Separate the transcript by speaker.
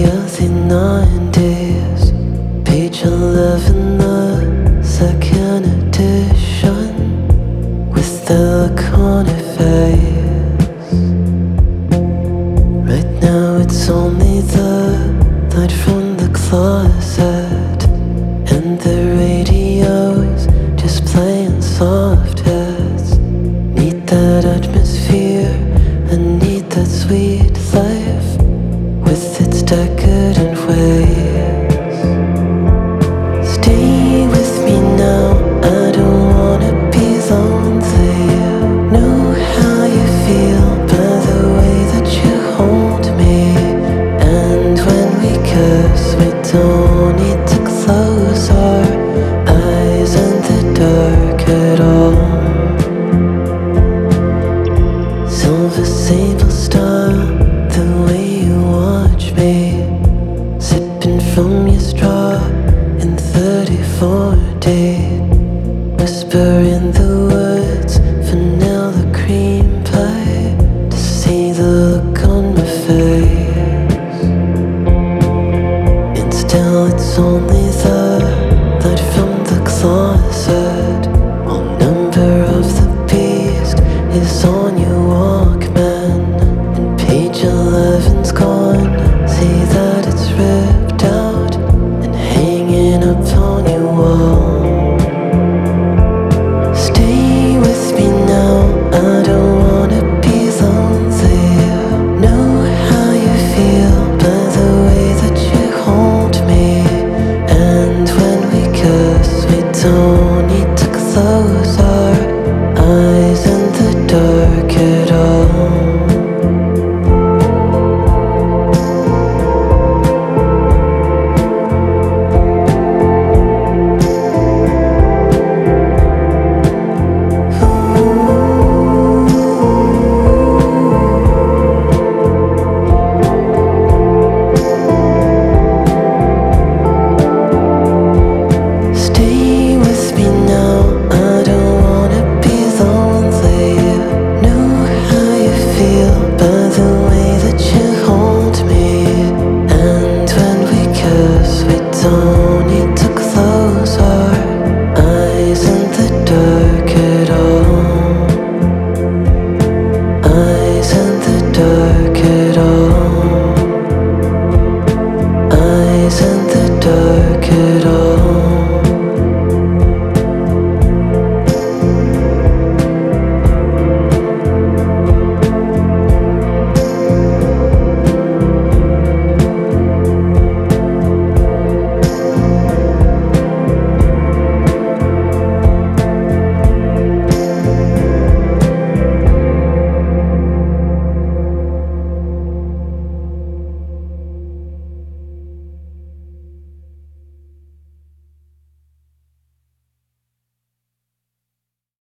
Speaker 1: early 90s, page 11, the second edition, with the look on your face. Right now it's only the light from the closet, and the radio's just playing soft hits. Need that atmosphere, I need that sweet life with its decadent ways. Stay with me now, I don't wanna be lonely. Know how you feel by the way that you hold me. And when we kiss, we don't need to close our eyes in the dark at all. Silver sable star, the way you watch me, sipping from your straw in 34D. Whisper in the woods, vanilla cream pie, to see the look on my face. And still it's only the